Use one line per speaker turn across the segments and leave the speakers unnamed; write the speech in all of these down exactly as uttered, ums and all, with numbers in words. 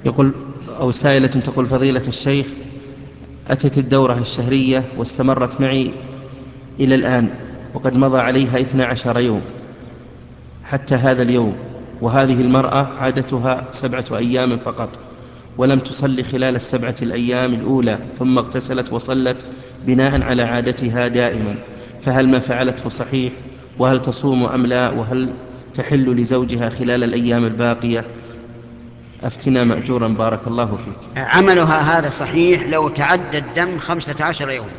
يقول أو سائلة تقول: فضيلة الشيخ، أتت الدورة الشهرية واستمرت معي إلى الآن، وقد مضى عليها اثنا عشر يوم حتى هذا اليوم، وهذه المرأة عادتها سبعة أيام فقط، ولم تصلي خلال السبعة الأيام الأولى، ثم اغتسلت وصلت بناء على عادتها دائما، فهل ما فعلته صحيح؟ وهل تصوم أم لا؟ وهل تحل لزوجها خلال الأيام الباقية؟ أفتنا مأجورا بارك الله فيك.
عملها هذا صحيح لو تعدى الدم خمسة عشر يوما.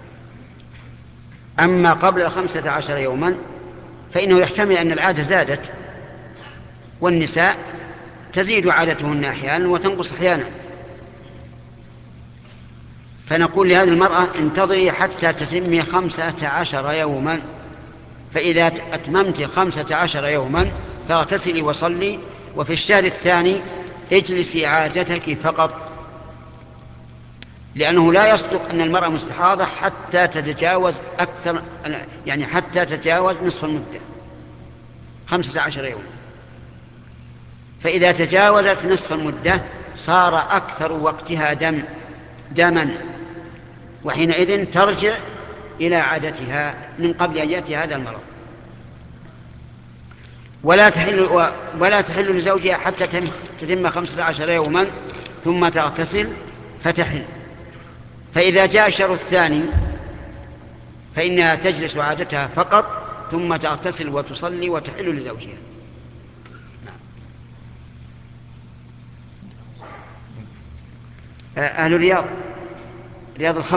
أما قبل الخمسة عشر يوما فإنه يحتمل أن العادة زادت، والنساء تزيد عادتهن أحيانا وتنقص أحيانا، فنقول لهذه المرأة: انتظري حتى تتمي خمسة عشر يوما، فإذا أتممت خمسة عشر يوما فاغتسلي وصلي، وفي الشهر الثاني اجلسي عادتك فقط، لأنه لا يصدق أن المرأة مستحاضة حتى تتجاوز أكثر، يعني حتى تتجاوز نصف المدة خمسة عشر يوما، فإذا تجاوزت نصف المدة صار أكثر وقتها دم دما، وحينئذ ترجع إلى عادتها من قبل أن يأتي هذا المرض. ولا تحل ولا تحل لزوجها حتى تتم خمسة عشر يوما ثم تغتسل فتحل. فإذا جاء الشهر الثاني فإنها تجلس عادتها فقط، ثم تغتسل وتصلي وتحل لزوجها. أهل الرياض رياض الخمر